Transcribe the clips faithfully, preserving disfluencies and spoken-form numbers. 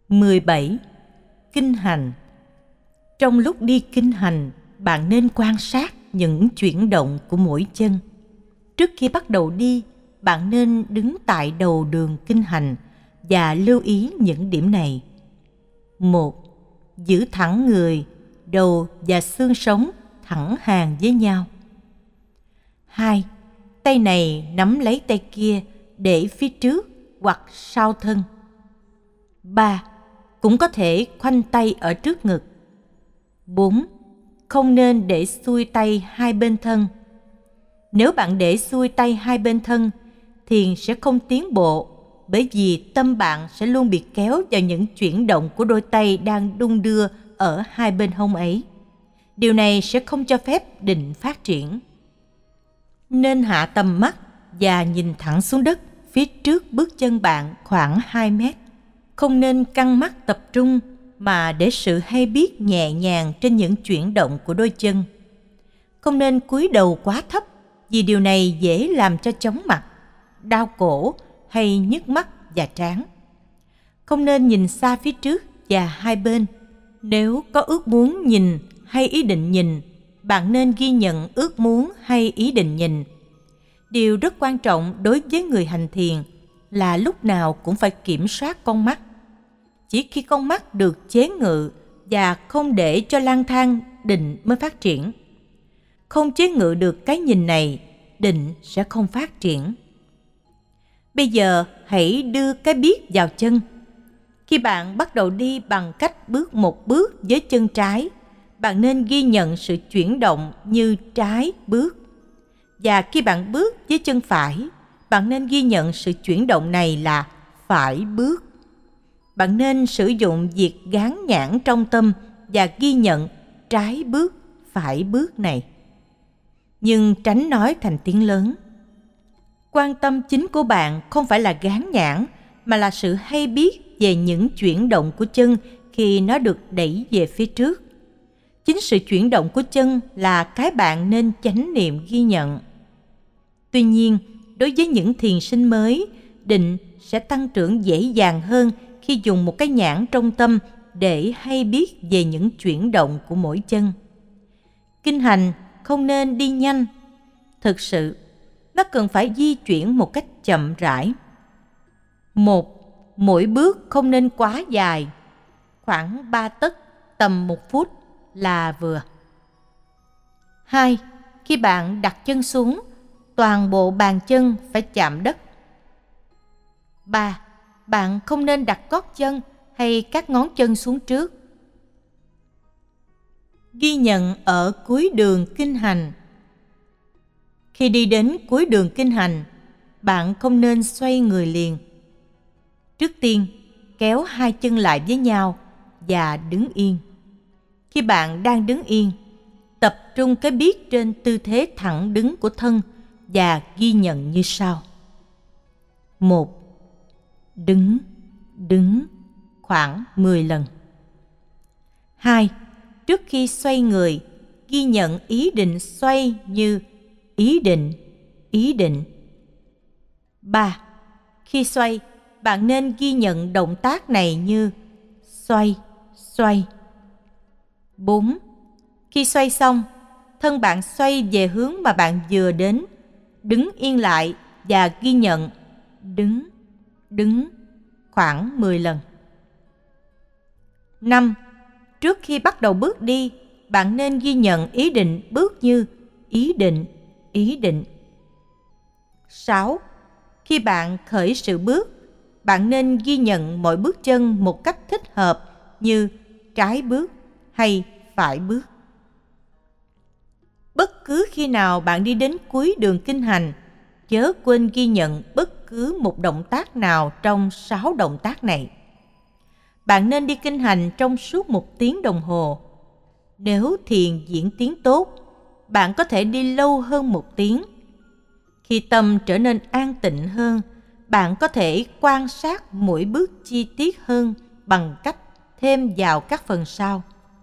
mười bảy. Kinh hành. Trong lúc đi kinh hành, bạn nên quan sát những chuyển động của mỗi chân. Trước khi bắt đầu đi, bạn nên đứng tại đầu đường kinh hành và lưu ý những điểm này. một. Giữ thẳng người, đầu và xương sống thẳng hàng với nhau. hai. Tay này nắm lấy tay kia để phía trước hoặc sau thân. ba. Cũng có thể khoanh tay ở trước ngực. bốn. Không nên để xuôi tay hai bên thân. Nếu bạn để xuôi tay hai bên thân, thiền sẽ không tiến bộ, bởi vì tâm bạn sẽ luôn bị kéo vào những chuyển động của đôi tay đang đung đưa ở hai bên hông ấy. Điều này sẽ không cho phép định phát triển. Nên hạ tầm mắt và nhìn thẳng xuống đất phía trước bước chân bạn khoảng hai mét. Không nên căng mắt tập trung, mà để sự hay biết nhẹ nhàng trên những chuyển động của đôi chân. Không nên cúi đầu quá thấp, vì điều này dễ làm cho chóng mặt, đau cổ hay nhức mắt và trán. Không nên nhìn xa phía trước và hai bên. Nếu có ước muốn nhìn hay ý định nhìn, bạn nên ghi nhận ước muốn hay ý định nhìn. Điều rất quan trọng đối với người hành thiền là lúc nào cũng phải kiểm soát con mắt. Chỉ khi con mắt được chế ngự và không để cho lang thang, định mới phát triển. Không chế ngự được cái nhìn này, định sẽ không phát triển. Bây giờ hãy đưa cái biết vào chân. Khi bạn bắt đầu đi bằng cách bước một bước với chân trái, bạn nên ghi nhận sự chuyển động như trái bước. Và khi bạn bước với chân phải, bạn nên ghi nhận sự chuyển động này là phải bước. Bạn nên sử dụng việc gán nhãn trong tâm và ghi nhận trái bước, phải bước này. Nhưng tránh nói thành tiếng lớn. Quan tâm chính của bạn không phải là gán nhãn, mà là sự hay biết về những chuyển động của chân khi nó được đẩy về phía trước. Chính sự chuyển động của chân là cái bạn nên chánh niệm ghi nhận. Tuy nhiên, đối với những thiền sinh mới, định sẽ tăng trưởng dễ dàng hơn khi dùng một cái nhãn trong tâm để hay biết về những chuyển động của mỗi chân. Kinh hành không nên đi nhanh. Thực sự, nó cần phải di chuyển một cách chậm rãi. Một, mỗi bước không nên quá dài, khoảng ba tấc, tầm một phút là vừa. Hai, khi bạn đặt chân xuống, toàn bộ bàn chân phải chạm đất. Ba, bạn không nên đặt gót chân hay các ngón chân xuống trước. Ghi nhận ở cuối đường kinh hành. Khi đi đến cuối đường kinh hành, bạn không nên xoay người liền. Trước tiên, kéo hai chân lại với nhau và đứng yên. Khi bạn đang đứng yên, tập trung cái biết trên tư thế thẳng đứng của thân và ghi nhận như sau. Một, đứng, đứng khoảng mười lần. Hai, trước khi xoay người, ghi nhận ý định xoay như ý định, ý định. Ba, khi xoay, bạn nên ghi nhận động tác này như xoay, xoay. Bốn, khi xoay xong, thân bạn xoay về hướng mà bạn vừa đến, đứng yên lại và ghi nhận đứng, đứng khoảng mười lần. Năm, trước khi bắt đầu bước đi, bạn nên ghi nhận ý định bước như ý định, ý định. Sáu, khi bạn khởi sự bước, bạn nên ghi nhận mọi bước chân một cách thích hợp như trái bước hay phải bước. Bất cứ khi nào bạn đi đến cuối đường kinh hành, chớ quên ghi nhận bất cứ một động tác nào trong sáu động tác này. Bạn nên đi kinh hành trong suốt một tiếng đồng hồ. Nếu thiền diễn tiến tốt, bạn có thể đi lâu hơn một tiếng. Khi tâm trở nên an tịnh hơn, bạn có thể quan sát mỗi bước chi tiết hơn bằng cách thêm vào các phần sau.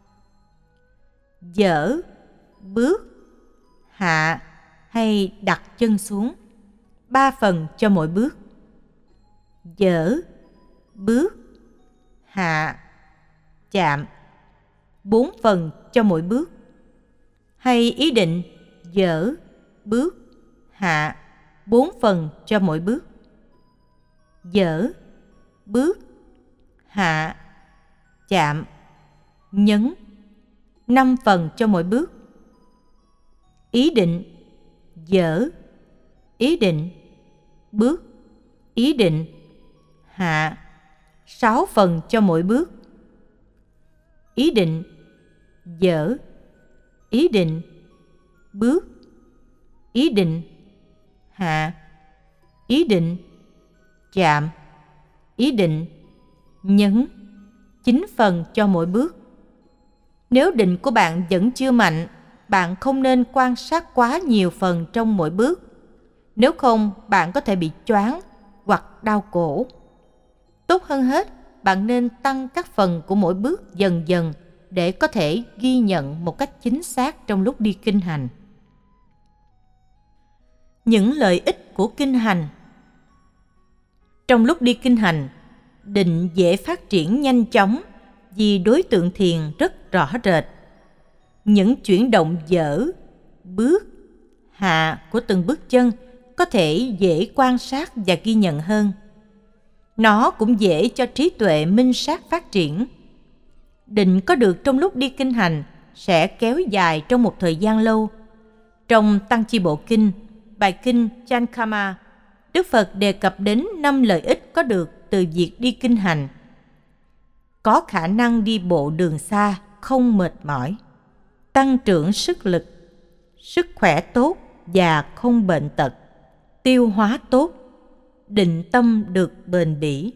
Dỡ, bước, hạ hay đặt chân xuống. Ba phần cho mỗi bước. Dỡ, bước, hạ, chạm, bốn phần cho mỗi bước. Hay ý định dở, bước, hạ, bốn phần cho mỗi bước. Dở, bước, hạ, chạm, nhấn, năm phần cho mỗi bước. Ý định dở, ý định, bước, ý định, hạ, sáu phần cho mỗi bước. Ý định dở, ý định, bước, ý định, hạ, ý định, chạm, ý định, nhấn, chín phần cho mỗi bước. Nếu định của bạn vẫn chưa mạnh, bạn không nên quan sát quá nhiều phần trong mỗi bước. Nếu không, bạn có thể bị choáng hoặc đau cổ. Tốt hơn hết, bạn nên tăng các phần của mỗi bước dần dần để có thể ghi nhận một cách chính xác trong lúc đi kinh hành. Những lợi ích của kinh hành. Trong lúc đi kinh hành, định dễ phát triển nhanh chóng vì đối tượng thiền rất rõ rệt. Những chuyển động dở, bước, hạ của từng bước chân có thể dễ quan sát và ghi nhận hơn. Nó cũng dễ cho trí tuệ minh sát phát triển. Định có được trong lúc đi kinh hành sẽ kéo dài trong một thời gian lâu. Trong Tăng Chi Bộ Kinh, bài kinh Chankama, Đức Phật đề cập đến năm lợi ích có được từ việc đi kinh hành. Có khả năng đi bộ đường xa, không mệt mỏi, tăng trưởng sức lực, sức khỏe tốt và không bệnh tật, tiêu hóa tốt, định tâm được bền bỉ.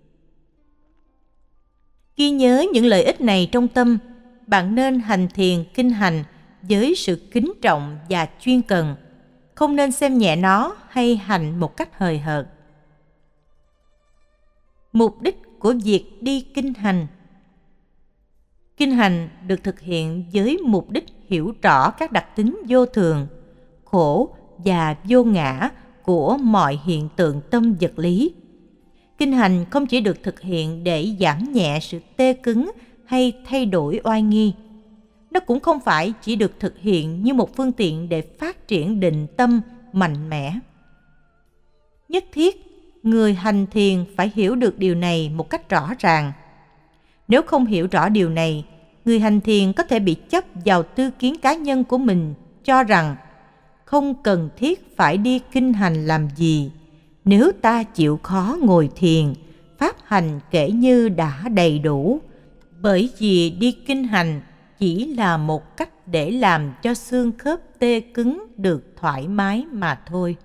Ghi nhớ những lợi ích này trong tâm, bạn nên hành thiền kinh hành với sự kính trọng và chuyên cần, không nên xem nhẹ nó hay hành một cách hời hợt. Mục đích của việc đi kinh hành. Kinh hành được thực hiện với mục đích hiểu rõ các đặc tính vô thường, khổ và vô ngã của mọi hiện tượng tâm vật lý. Kinh hành không chỉ được thực hiện để giảm nhẹ sự tê cứng hay thay đổi oai nghi. Nó cũng không phải chỉ được thực hiện như một phương tiện để phát triển định tâm mạnh mẽ. Nhất thiết, người hành thiền phải hiểu được điều này một cách rõ ràng. Nếu không hiểu rõ điều này, người hành thiền có thể bị chấp vào tư kiến cá nhân của mình, cho rằng không cần thiết phải đi kinh hành làm gì. Nếu ta chịu khó ngồi thiền, pháp hành kể như đã đầy đủ, bởi vì đi kinh hành chỉ là một cách để làm cho xương khớp tê cứng được thoải mái mà thôi.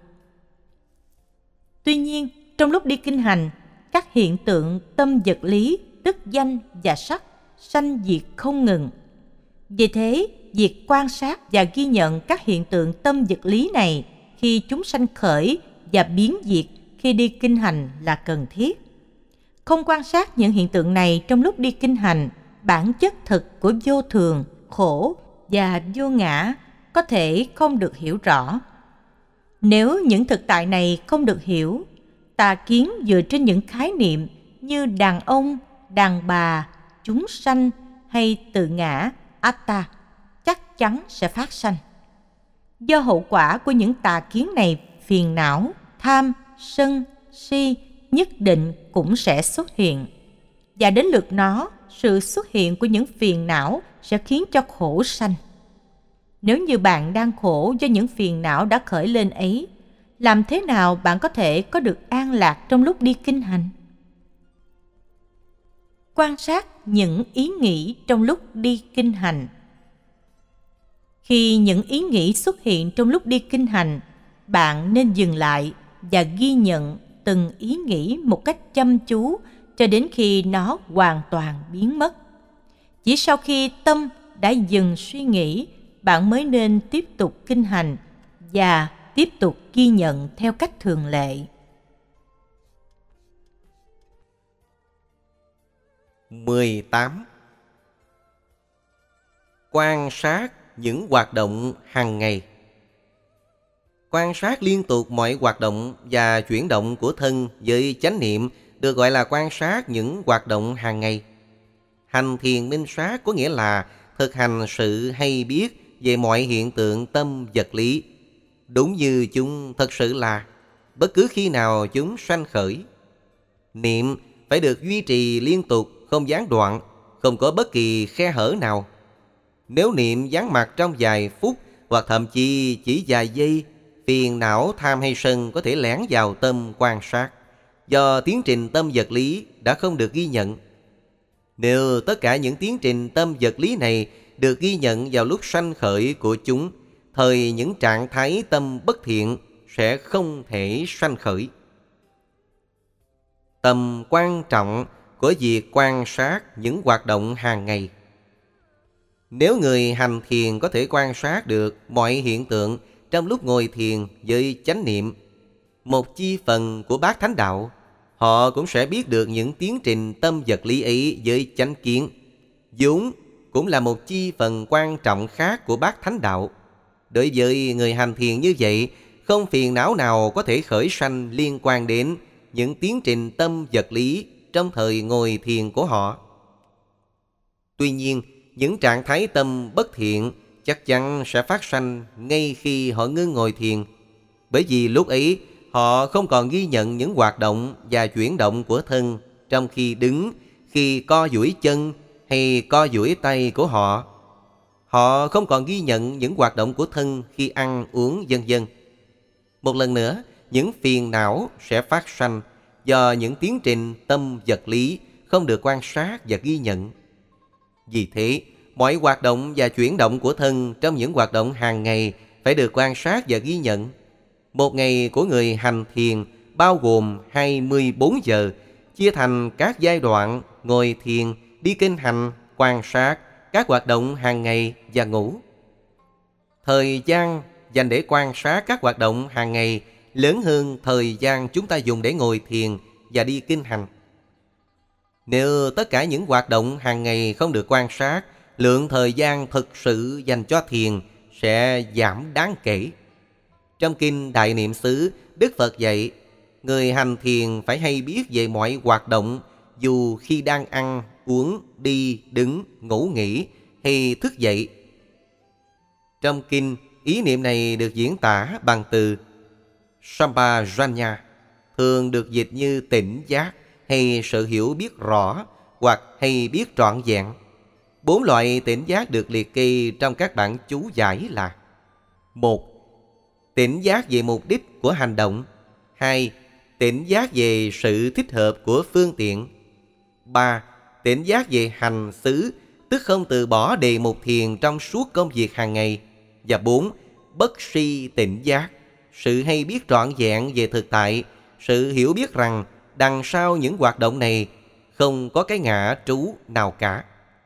Tuy nhiên, trong lúc đi kinh hành, các hiện tượng tâm vật lý, tức danh và sắc, sanh diệt không ngừng. Vì thế, việc quan sát và ghi nhận các hiện tượng tâm vật lý này khi chúng sanh khởi và biến diệt khi đi kinh hành là cần thiết. Không quan sát những hiện tượng này trong lúc đi kinh hành, bản chất thực của vô thường, khổ và vô ngã có thể không được hiểu rõ. Nếu những thực tại này không được hiểu, tà kiến dựa trên những khái niệm như đàn ông, đàn bà, chúng sanh hay tự ngã, atta chắc chắn sẽ phát sanh. Do hậu quả của những tà kiến này, phiền não, tham, sân, si nhất định cũng sẽ xuất hiện. Và đến lượt nó, sự xuất hiện của những phiền não sẽ khiến cho khổ sanh. Nếu như bạn đang khổ do những phiền não đã khởi lên ấy, làm thế nào bạn có thể có được an lạc trong lúc đi kinh hành? Quan sát những ý nghĩ trong lúc đi kinh hành. Khi những ý nghĩ xuất hiện trong lúc đi kinh hành, bạn nên dừng lại và ghi nhận từng ý nghĩ một cách chăm chú cho đến khi nó hoàn toàn biến mất. Chỉ sau khi tâm đã dừng suy nghĩ, bạn mới nên tiếp tục kinh hành và tiếp tục ghi nhận theo cách thường lệ. mười tám. Quan sát những hoạt động hàng ngày. Quan sát liên tục mọi hoạt động và chuyển động của thân với chánh niệm được gọi là quan sát những hoạt động hàng ngày. Hành thiền minh sát có nghĩa là thực hành sự hay biết về mọi hiện tượng tâm vật lý, đúng như chúng thật sự là, bất cứ khi nào chúng sanh khởi. Niệm phải được duy trì liên tục, không gián đoạn, không có bất kỳ khe hở nào. Nếu niệm vắng mặt trong vài phút hoặc thậm chí chỉ vài giây, phiền não tham hay sân có thể lẻn vào tâm quan sát, do tiến trình tâm vật lý đã không được ghi nhận. Nếu tất cả những tiến trình tâm vật lý này được ghi nhận vào lúc sanh khởi của chúng, thời những trạng thái tâm bất thiện sẽ không thể sanh khởi. Tầm quan trọng của việc quan sát những hoạt động hàng ngày. Nếu người hành thiền có thể quan sát được mọi hiện tượng trong lúc ngồi thiền với chánh niệm, một chi phần của bát thánh đạo, họ cũng sẽ biết được những tiến trình tâm vật lý ấy với chánh kiến, vốn cũng là một chi phần quan trọng khác của bát thánh đạo. Đối với người hành thiền như vậy, không phiền não nào có thể khởi sanh liên quan đến những tiến trình tâm vật lý trong thời ngồi thiền của họ. Tuy nhiên, những trạng thái tâm bất thiện chắc chắn sẽ phát sanh ngay khi họ ngưng ngồi thiền, bởi vì lúc ấy họ không còn ghi nhận những hoạt động và chuyển động của thân trong khi đứng, khi co duỗi chân hay co duỗi tay của họ. Họ không còn ghi nhận những hoạt động của thân khi ăn, uống, vân vân. Một lần nữa, những phiền não sẽ phát sanh do những tiến trình tâm vật lý không được quan sát và ghi nhận. Vì thế, mọi hoạt động và chuyển động của thân trong những hoạt động hàng ngày phải được quan sát và ghi nhận. Một ngày của người hành thiền bao gồm hai mươi bốn giờ, chia thành các giai đoạn ngồi thiền, đi kinh hành, quan sát các hoạt động hàng ngày và ngủ. Thời gian dành để quan sát các hoạt động hàng ngày lớn hơn thời gian chúng ta dùng để ngồi thiền và đi kinh hành. Nếu tất cả những hoạt động hàng ngày không được quan sát, lượng thời gian thực sự dành cho thiền sẽ giảm đáng kể. Trong kinh Đại Niệm xứ, Đức Phật dạy, người hành thiền phải hay biết về mọi hoạt động, dù khi đang ăn, uống, đi, đứng, ngủ nghỉ hay thức dậy. Trong kinh, ý niệm này được diễn tả bằng từ Sampajanya, thường được dịch như tỉnh giác hay sự hiểu biết rõ hoặc hay biết trọn vẹn. Bốn loại tỉnh giác được liệt kê trong các bản chú giải là: một. Tỉnh giác về mục đích của hành động. Hai. Tỉnh giác về sự thích hợp của phương tiện. Ba. Tỉnh giác về hành xứ, tức không từ bỏ đề mục thiền trong suốt công việc hàng ngày. Và bốn. Bất si tỉnh giác, sự hay biết trọn vẹn về thực tại, sự hiểu biết rằng đằng sau những hoạt động này không có cái ngã trú nào cả.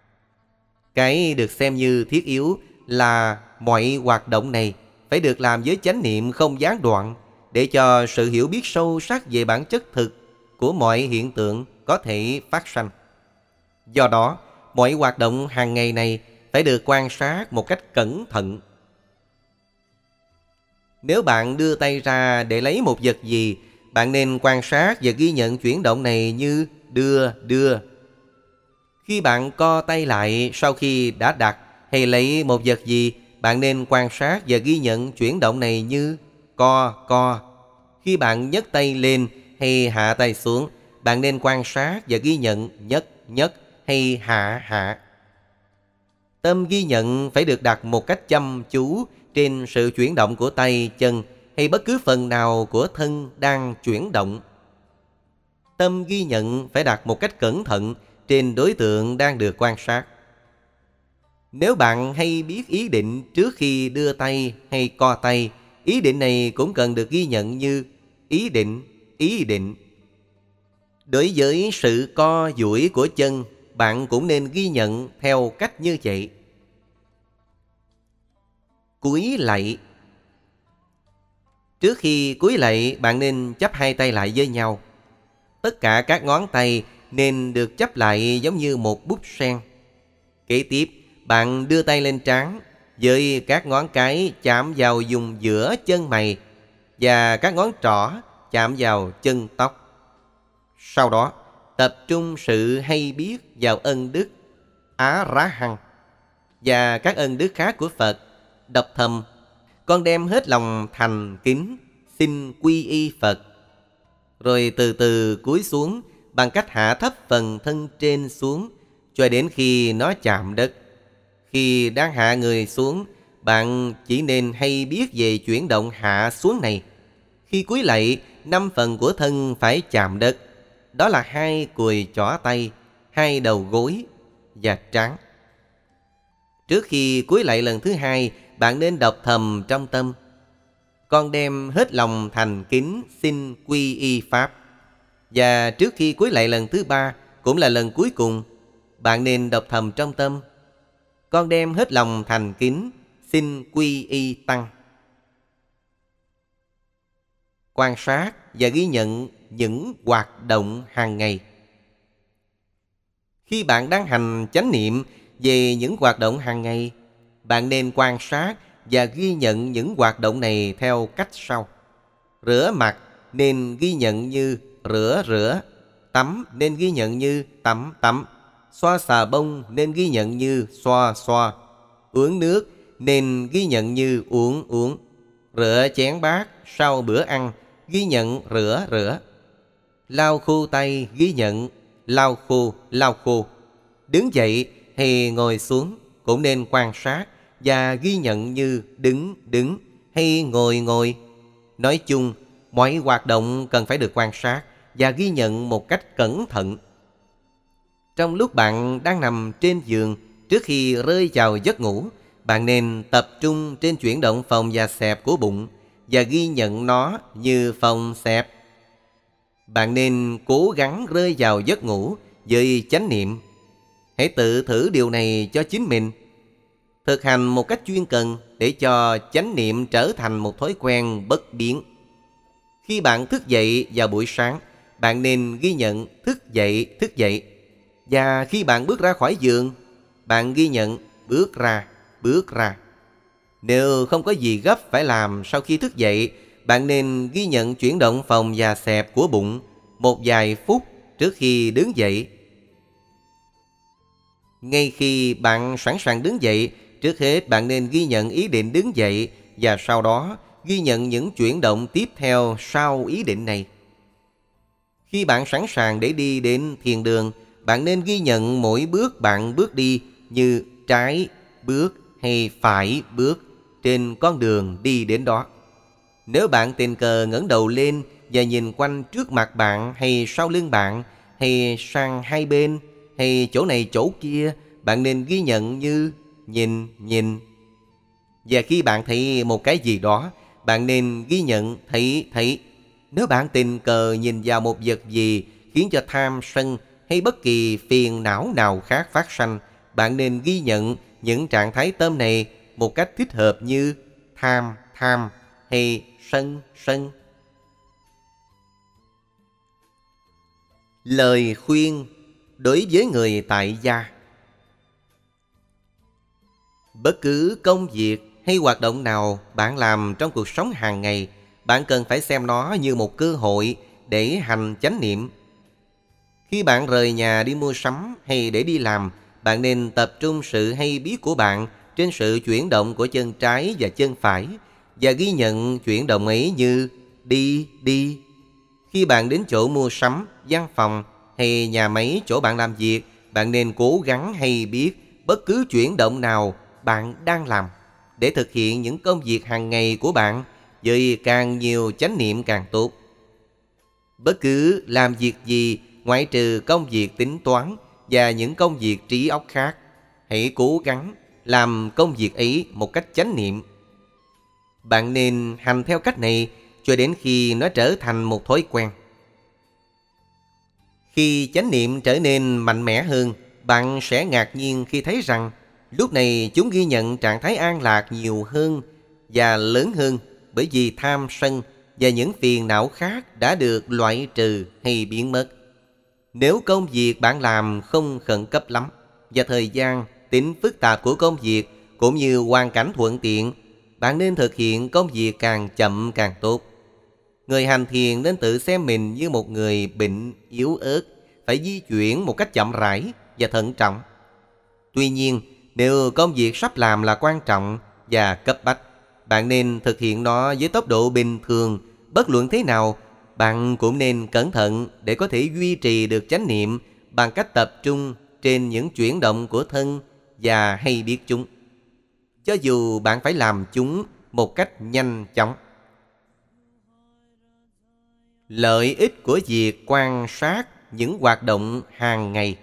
Cái được xem như thiết yếu là mọi hoạt động này phải được làm với chánh niệm không gián đoạn, để cho sự hiểu biết sâu sắc về bản chất thực của mọi hiện tượng có thể phát sanh. Do đó, mọi hoạt động hàng ngày này phải được quan sát một cách cẩn thận. Nếu bạn đưa tay ra để lấy một vật gì, bạn nên quan sát và ghi nhận chuyển động này như đưa, đưa. Khi bạn co tay lại sau khi đã đặt hay lấy một vật gì, bạn nên quan sát và ghi nhận chuyển động này như co, co. Khi bạn nhấc tay lên hay hạ tay xuống, bạn nên quan sát và ghi nhận nhấc, nhấc hay hạ, hạ. Tâm ghi nhận phải được đặt một cách chăm chú trên sự chuyển động của tay, chân hay bất cứ phần nào của thân đang chuyển động. Tâm ghi nhận phải đặt một cách cẩn thận trên đối tượng đang được quan sát. Nếu bạn hay biết ý định trước khi đưa tay hay co tay, ý định này cũng cần được ghi nhận như ý định, ý định. Đối với sự co duỗi của chân, bạn cũng nên ghi nhận theo cách như vậy. Cúi lạy. Trước khi cúi lạy, bạn nên chắp hai tay lại với nhau. Tất cả các ngón tay nên được chắp lại giống như một búp sen. Kế tiếp, bạn đưa tay lên trán với các ngón cái chạm vào vùng giữa chân mày và các ngón trỏ chạm vào chân tóc. Sau đó, tập trung sự hay biết vào ân đức Á Rá Hăng và các ân đức khác của Phật. Đọc thầm: con đem hết lòng thành kính xin quy y Phật. Rồi từ từ cúi xuống bằng cách hạ thấp phần thân trên xuống cho đến khi nó chạm đất. Khi đang hạ người xuống, bạn chỉ nên hay biết về chuyển động hạ xuống này. Khi cúi lạy, năm phần của thân phải chạm đất. Đó là hai cùi chỏ tay, hai đầu gối và trán. Trước khi cúi lạy lần thứ hai, bạn nên đọc thầm trong tâm: con đem hết lòng thành kính xin quy y Pháp. Và trước khi cúi lạy lần thứ ba, cũng là lần cuối cùng, bạn nên đọc thầm trong tâm: con đem hết lòng thành kính xin quy y Tăng. Quan sát và ghi nhận những hoạt động hàng ngày. Khi bạn đang hành chánh niệm về những hoạt động hàng ngày, bạn nên quan sát và ghi nhận những hoạt động này theo cách sau. Rửa mặt nên ghi nhận như rửa rửa, tắm nên ghi nhận như tắm tắm, xoa xà bông nên ghi nhận như xoa xoa, uống nước nên ghi nhận như uống uống, rửa chén bát sau bữa ăn ghi nhận rửa rửa, lau khô tay ghi nhận lau khô lau khô, đứng dậy hay ngồi xuống cũng nên quan sát và ghi nhận như đứng đứng hay ngồi ngồi. Nói chung, mọi hoạt động cần phải được quan sát và ghi nhận một cách cẩn thận. Trong lúc bạn đang nằm trên giường, trước khi rơi vào giấc ngủ, bạn nên tập trung trên chuyển động phòng và xẹp của bụng và ghi nhận nó như phòng xẹp. Bạn nên cố gắng rơi vào giấc ngủ với chánh niệm. Hãy tự thử điều này cho chính mình. Thực hành một cách chuyên cần để cho chánh niệm trở thành một thói quen bất biến. Khi bạn thức dậy vào buổi sáng, bạn nên ghi nhận thức dậy, thức dậy. Và khi bạn bước ra khỏi giường, bạn ghi nhận bước ra, bước ra. Nếu không có gì gấp phải làm sau khi thức dậy, bạn nên ghi nhận chuyển động phòng và xẹp của bụng một vài phút trước khi đứng dậy. Ngay khi bạn sẵn sàng đứng dậy, trước hết bạn nên ghi nhận ý định đứng dậy và sau đó ghi nhận những chuyển động tiếp theo sau ý định này. Khi bạn sẵn sàng để đi đến thiền đường, bạn nên ghi nhận mỗi bước bạn bước đi như trái bước hay phải bước trên con đường đi đến đó. Nếu bạn tình cờ ngẩng đầu lên và nhìn quanh trước mặt bạn hay sau lưng bạn hay sang hai bên hay chỗ này chỗ kia, bạn nên ghi nhận như nhìn nhìn. Và khi bạn thấy một cái gì đó, bạn nên ghi nhận thấy thấy. Nếu bạn tình cờ nhìn vào một vật gì khiến cho tham sân hay bất kỳ phiền não nào khác phát sanh, bạn nên ghi nhận những trạng thái tâm này một cách thích hợp như tham tham hay sân sân. Lời khuyên đối với người tại gia: bất cứ công việc hay hoạt động nào bạn làm trong cuộc sống hàng ngày, bạn cần phải xem nó như một cơ hội để hành chánh niệm. Khi bạn rời nhà đi mua sắm hay để đi làm, bạn nên tập trung sự hay biết của bạn trên sự chuyển động của chân trái và chân phải và ghi nhận chuyển động ấy như đi đi. Khi bạn đến chỗ mua sắm, văn phòng hay nhà máy chỗ bạn làm việc, bạn nên cố gắng hay biết bất cứ chuyển động nào bạn đang làm để thực hiện những công việc hàng ngày của bạn với càng nhiều chánh niệm càng tốt. Bất cứ làm việc gì ngoại trừ công việc tính toán và những công việc trí óc khác, hãy cố gắng làm công việc ấy một cách chánh niệm. Bạn nên hành theo cách này cho đến khi nó trở thành một thói quen. Khi chánh niệm trở nên mạnh mẽ hơn, bạn sẽ ngạc nhiên khi thấy rằng lúc này chúng ghi nhận trạng thái an lạc nhiều hơn và lớn hơn, bởi vì tham sân và những phiền não khác đã được loại trừ hay biến mất. Nếu công việc bạn làm không khẩn cấp lắm và thời gian, tính phức tạp của công việc cũng như hoàn cảnh thuận tiện, bạn nên thực hiện công việc càng chậm càng tốt. Người hành thiền nên tự xem mình như một người bệnh yếu ớt, phải di chuyển một cách chậm rãi và thận trọng. Tuy nhiên, nếu công việc sắp làm là quan trọng và cấp bách, bạn nên thực hiện nó với tốc độ bình thường. Bất luận thế nào, bạn cũng nên cẩn thận để có thể duy trì được chánh niệm bằng cách tập trung trên những chuyển động của thân và hay biết chúng, cho dù bạn phải làm chúng một cách nhanh chóng. Lợi ích của việc quan sát những hoạt động hàng ngày.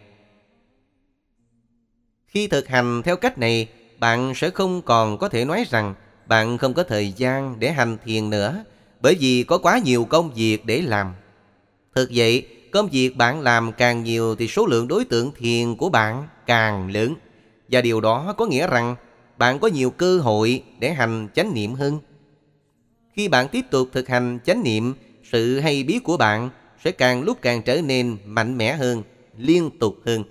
Khi thực hành theo cách này, bạn sẽ không còn có thể nói rằng bạn không có thời gian để hành thiền nữa, bởi vì có quá nhiều công việc để làm. Thực vậy, công việc bạn làm càng nhiều thì số lượng đối tượng thiền của bạn càng lớn. Và điều đó có nghĩa rằng bạn có nhiều cơ hội để hành chánh niệm hơn. Khi bạn tiếp tục thực hành chánh niệm, sự hay biết của bạn sẽ càng lúc càng trở nên mạnh mẽ hơn, liên tục hơn.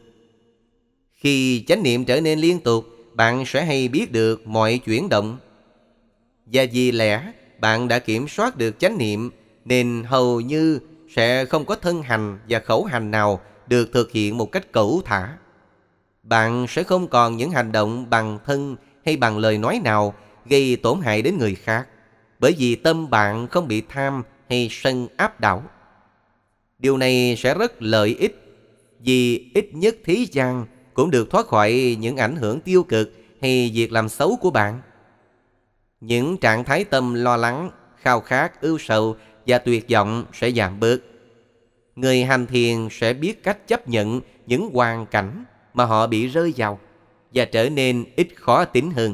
Khi chánh niệm trở nên liên tục, bạn sẽ hay biết được mọi chuyển động. Và vì lẽ bạn đã kiểm soát được chánh niệm, nên hầu như sẽ không có thân hành và khẩu hành nào được thực hiện một cách cẩu thả. Bạn sẽ không còn những hành động bằng thân hay bằng lời nói nào gây tổn hại đến người khác, bởi vì tâm bạn không bị tham hay sân áp đảo. Điều này sẽ rất lợi ích, vì ít nhất thế gian cũng được thoát khỏi những ảnh hưởng tiêu cực hay việc làm xấu của bạn. Những trạng thái tâm lo lắng, khao khát, ưu sầu và tuyệt vọng sẽ giảm bớt. Người hành thiền sẽ biết cách chấp nhận những hoàn cảnh mà họ bị rơi vào và trở nên ít khó tính hơn.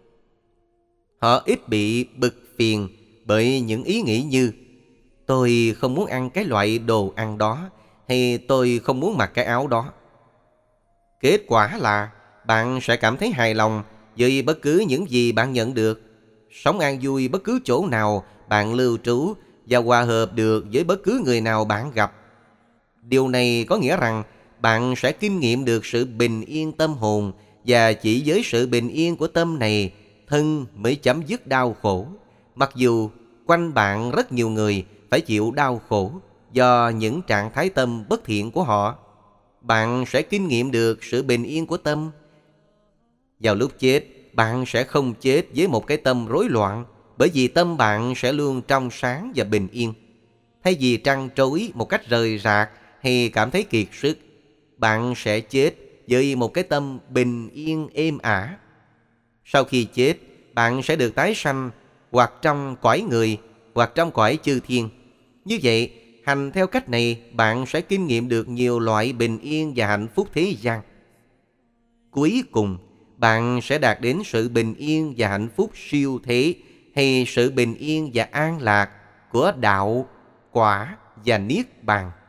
Họ ít bị bực phiền bởi những ý nghĩ như tôi không muốn ăn cái loại đồ ăn đó, hay tôi không muốn mặc cái áo đó. Kết quả là bạn sẽ cảm thấy hài lòng với bất cứ những gì bạn nhận được, sống an vui bất cứ chỗ nào bạn lưu trú và hòa hợp được với bất cứ người nào bạn gặp. Điều này có nghĩa rằng bạn sẽ kinh nghiệm được sự bình yên tâm hồn, và chỉ với sự bình yên của tâm này, thân mới chấm dứt đau khổ. Mặc dù quanh bạn rất nhiều người phải chịu đau khổ do những trạng thái tâm bất thiện của họ, bạn sẽ kinh nghiệm được sự bình yên của tâm. Vào lúc chết, bạn sẽ không chết với một cái tâm rối loạn, bởi vì tâm bạn sẽ luôn trong sáng và bình yên. Thay vì trăn trối một cách rời rạc hay cảm thấy kiệt sức, bạn sẽ chết với một cái tâm bình yên êm ả. Sau khi chết, bạn sẽ được tái sanh hoặc trong cõi người hoặc trong cõi chư thiên. Như vậy, hành theo cách này, bạn sẽ kinh nghiệm được nhiều loại bình yên và hạnh phúc thế gian. Cuối cùng, bạn sẽ đạt đến sự bình yên và hạnh phúc siêu thế, hay sự bình yên và an lạc của đạo, quả và niết bàn.